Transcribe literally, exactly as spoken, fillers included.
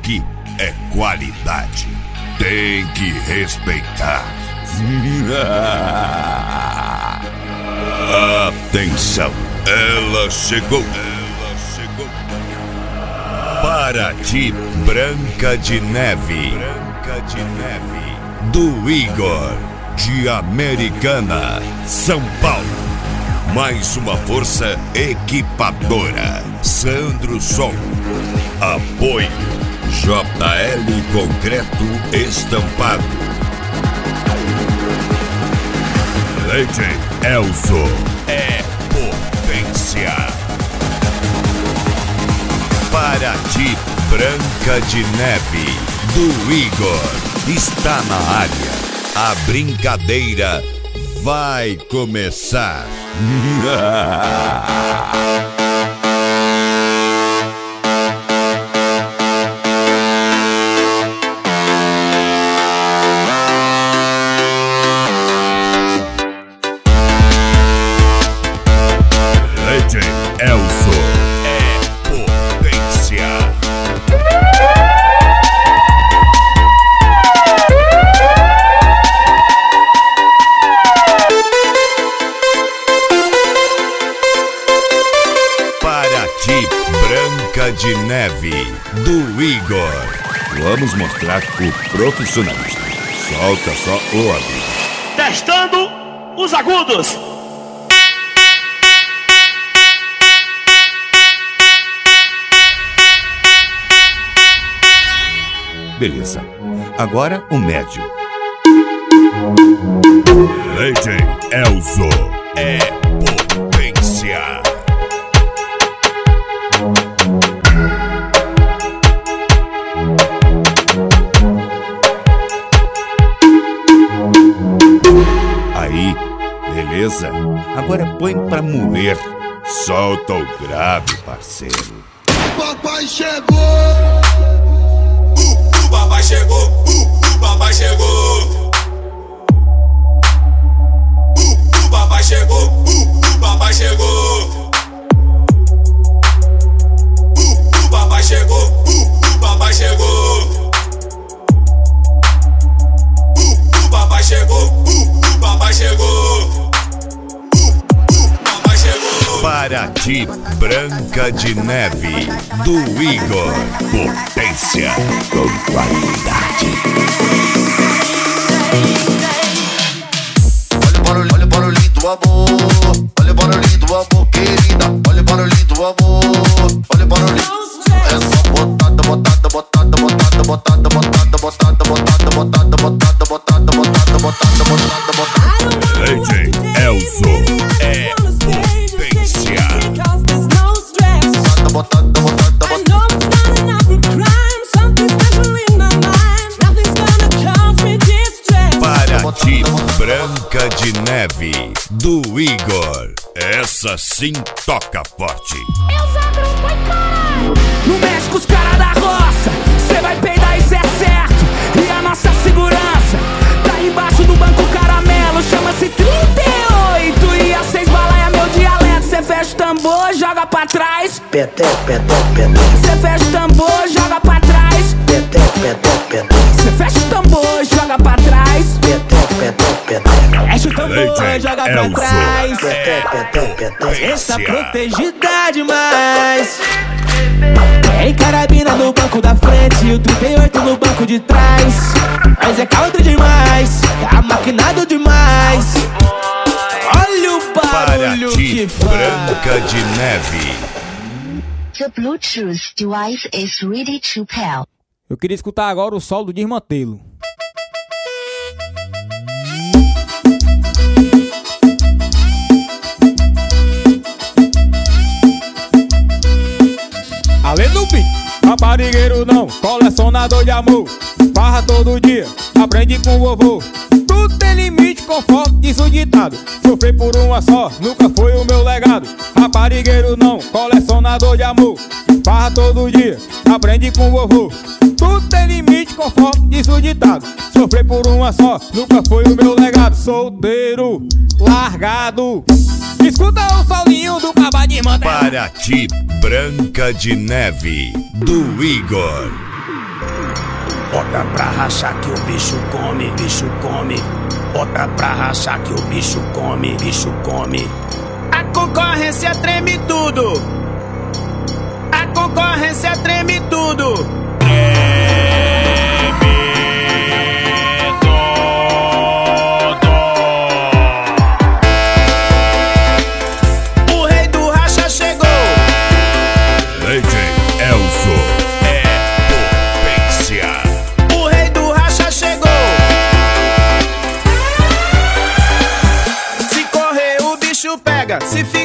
aqui é qualidade. Tem que respeitar. Atenção, ela chegou. Ela chegou. Paraty Branca de Neve. Branca de Neve. Do Igor, de Americana, São Paulo. Mais uma força equipadora. Sandro Som. Apoio J L Concreto Estampado. Leite Elso é potência. Paraty Branca de Neve do Igor está na área. A brincadeira vai começar. Leite Elso é potência. Paraty Branca de Neve do Igor. Vamos mostrar o profissionalismo. Solta só o aviso. Testando os agudos. Beleza. Agora o médio. Leite Elso é potência. Aí, beleza. Agora põe pra moer. Solta o grave, parceiro. Papai chegou. O papai chegou, uh, o papai chegou. Uh, o papai chegou, uh, o papai chegou. Uh, o papai chegou, uh, o papai chegou. Uh, o papai chegou, uh, o papai chegou. Uh, o papai chegou. Paraty Branca de Neve do Igor. Potência com qualidade. Olha o barulhinho do amor. Olha o barulhinho do amor, querida. Olha o barulhinho do amor. Olha o barulhinho. É só botada, botada, botada, botada, botada, botada, botada, botada, botada, botada, botada, botada, botada, botada, botada. Leite Elso é potência. Botada, botada, botada, botada. Paraty Branca de Neve do Igor. Essa sim toca forte. No México os caras da roça, cê vai peidar e cê é certo. E a nossa segurança tá embaixo do banco caramelo. Chama-se trinta e oito e a seis bala é meu dialeto. Cê fecha o tambor, joga pra trás. Peté, peté, peté. Cê fecha o tambor, joga pra trás. Peté, peté, peté. Cê fecha o tambor, joga pra trás. Peté, peté, peté. Fecha o tambor, joga pra Elso trás. Peté, peté, peté. Essa protegida demais. Tem carabina no banco da frente e o trinta e oito no banco de trás. Mas é caldo demais, é amaquinado demais. Olha o barulho Paraty que faz. Branca de Neve. The Bluetooth device is ready to pair. Eu queria escutar agora o solo do Desmantelo. Além do beat, raparigueiro não, colecionador de amor. Barra todo dia, aprende com o vovô. Tudo tem limite, conforme diz o ditado. Sofrer por uma só, nunca foi o meu legado. Raparigueiro não, colecionador de amor. Barra todo dia, aprende com o vovô. Tudo tem limite, conforme diz o ditado. Sofrer por uma só, nunca foi o meu legado. Solteiro, largado. Escuta o solinho do Caba de Manteiga. Paraty Branca de Neve do Igor. Bota pra rachar que o bicho come, bicho come. Bota pra rachar que o bicho come, bicho come. A concorrência treme tudo. A concorrência treme tudo. O rei do racha chegou. D J Elzo é potência. O rei do racha chegou. Se correr o bicho pega, se ficar